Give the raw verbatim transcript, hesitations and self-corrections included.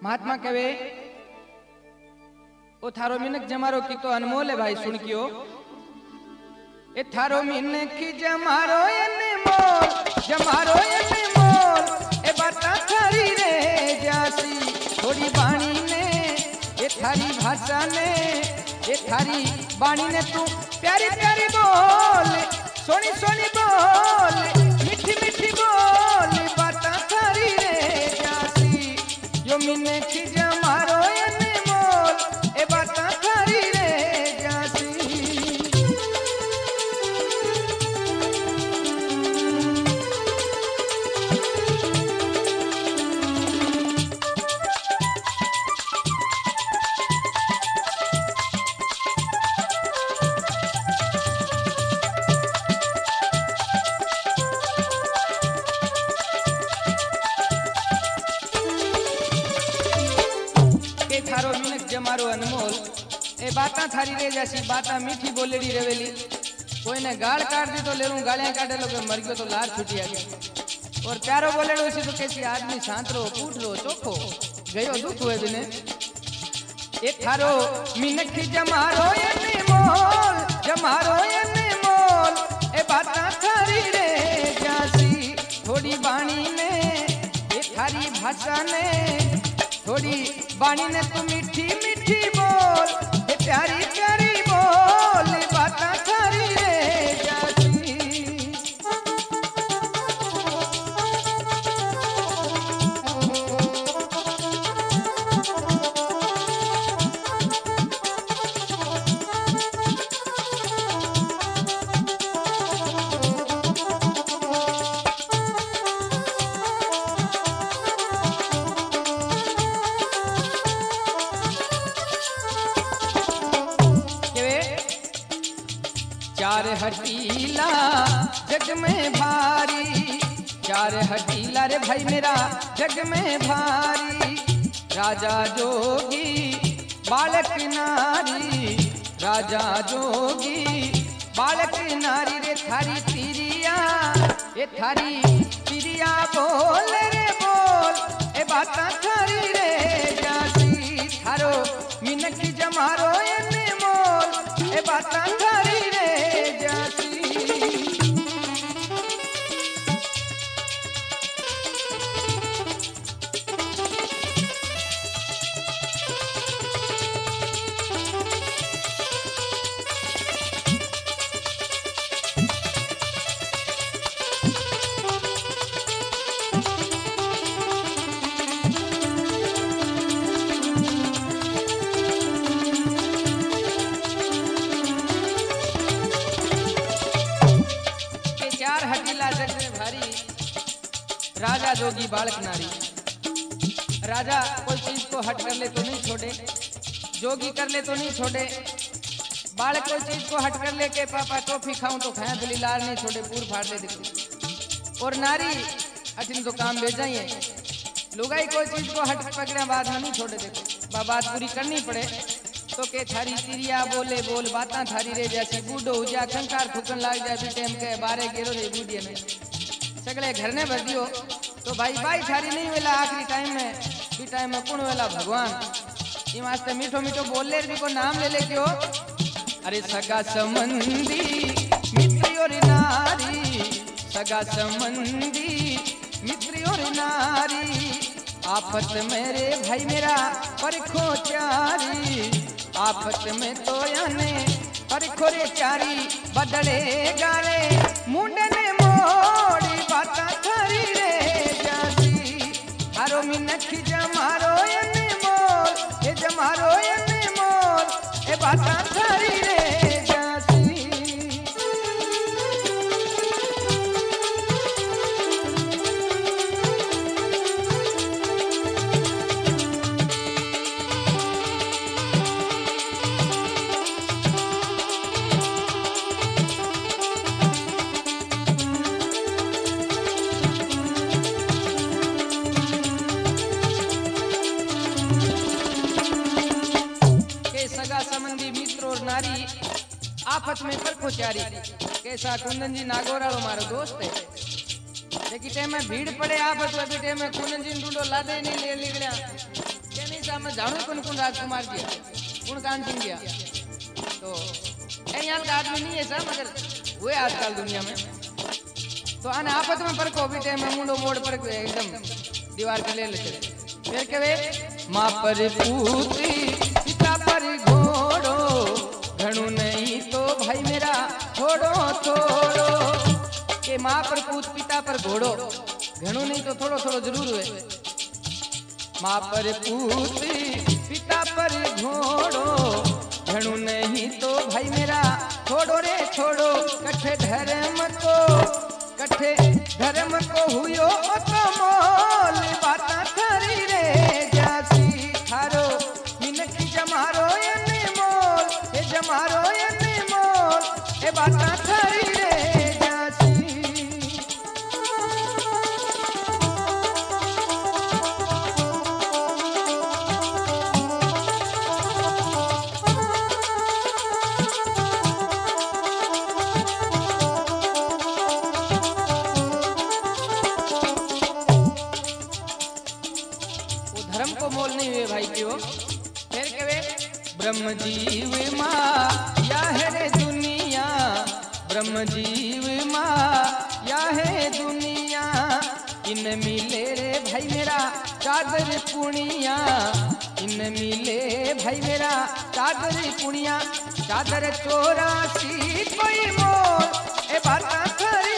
महात्मा कहे ओ थारो मिनक जमारो की तो अनमोल है भाई, सुन कियो। ए थारो मिनक जमारो अनमोल, जमारो अनमोल, ए बाता थारी रे जासी थोड़ी बाणी ने, ए थारी भाषा ने, ए थारी बाणी ने तू प्यारी प्यारी बोल, सोनी सोनी बोल, मीठी मीठी बोल, बाता थारी रे जासी यो मिनक जमारो अनमोल, ए बाता थारी रे जासी। थारो मिनक जमारो अनमोल, ए बाता थारी रे जैसी, बाता मीठी बोलेड़ी रेवेली। कोई ने गाल काट दी तो ले लूं, गालियां काटे लो मर गयो तो लार छुटी आ गई। और प्यारो बोलेड़ो उसी तो कैसी आदमी शांत रो, पूछ लो चोखो गयो दुख हुए दिने। ए थारो मिनक जमारो अनमोल, जमारो अनमोल, ए बाता थारी रे जैसी थोड़ी बाणी ने, ए थारी भाषा ने, थोड़ी बाणी ने तू मीठी मीठी बोल, ए प्यारी प्यारी बोल, बाता थारी रे जासी। चार हटीला जग में भारी, चार हटीला रे भाई मेरा जग में भारी। राजा जोगी बालक नारी, राजा जोगी बालक नारी रे थारी तिरिया, ए थारी तिरिया बोल रे बोल, ए बाता थारी रे जासी थारो मिनक जमारो अनमोल, ए बाता थारी रे जासी। हटीला जग में भारी, राजा जोगी बालक नारी। राजा कोई चीज को हट कर ले तो नहीं छोड़े, जोगी कर ले तो नहीं छोड़े, बालक कोई चीज को हट कर ले के पापा टॉफी खाऊं तो खाया दिली लार नहीं छोड़े, पूर फाड़ दे देखो। और नारी अठिन तो काम ले जाइए, लुगाई कोई चीज को हट पकड़े बाद में नहीं छोड़े देखो, बात पूरी करनी पड़े। तो के थारी तिरिया बोले बोल, बाता थारी रे जैसी। बूढ़ो हो जा कंकार ठुकन लाग जाए भी टाइम के बारे गेरो रे बूढ़िए में सगले घर ने भर दियो तो भाई भाई थारी नहीं वेला आखिरी टाइम में, भी टाइम में कौन वेला भगवान। ये वास्ते मीठो मीठो बोल ले भी को नाम ले ले क्यों। अरे सगा संबंधी मित्र और नारी, सगा संबंधी मित्र और नारी, आफत मेरे भाई मेरा परखो चारी, आफत में तो याने परखो रे चारी। बदले गारे मुंडे ने मोड़ी, बाता थारी रे जासी हारो मिनक जमारो अनमोल, ए जमारो अनमोल, ए बाता थारी रे जासी। नारी आफत में परखो चारी। कैसा कुंदन जी नागोरालो मारो दोस्त है, लेकिन टाइम में भीड़ पड़े आफत वाली टाइम में कुंदन जी ढूंढो लादे नहीं ले निकलिया। के नहीं साहब मैं जानू कौन कौन राजकुमार गया कौन कान सिंह गया तो यहाँ का आदमी नहीं है साहब मगर हुए आजकल दुनिया में तो आने आपस में पर को भी टाइम में मुंडो मोड़ पर एकदम दीवार पे ले लेते फिर कहे माँ पर पूती पिता पर घोड़ो घणु नहीं तो भाई मेरा थोड़ो थोड़ो के माँ पर पूत पिता पर घोड़ो घणु नहीं तो थोड़ो थोड़ो जरूर हुए माँ पर पूती पिता पर घोड़ो घणु नहीं तो भाई मेरा छोड़ो रे छोड़ो कठे धर्म को कठे धर्म को हुयो तो मोल बाता थारी रे जासी थारो मिनकी जमारो यने मोल ए जमारो यने मोल ए बाता थारी रे जासी धर्म को मोल नहीं हुए भाई क्यों फिर कहे ब्रह्म जीव माँ या है रे दुनिया ब्रह्म जीव माँ या है दुनिया इन मिले रे भाई मेरा चादर पुनिया इन मिले भाई मेरा चादर पुनिया चादर चौरासी कोई मोल ए बात थारी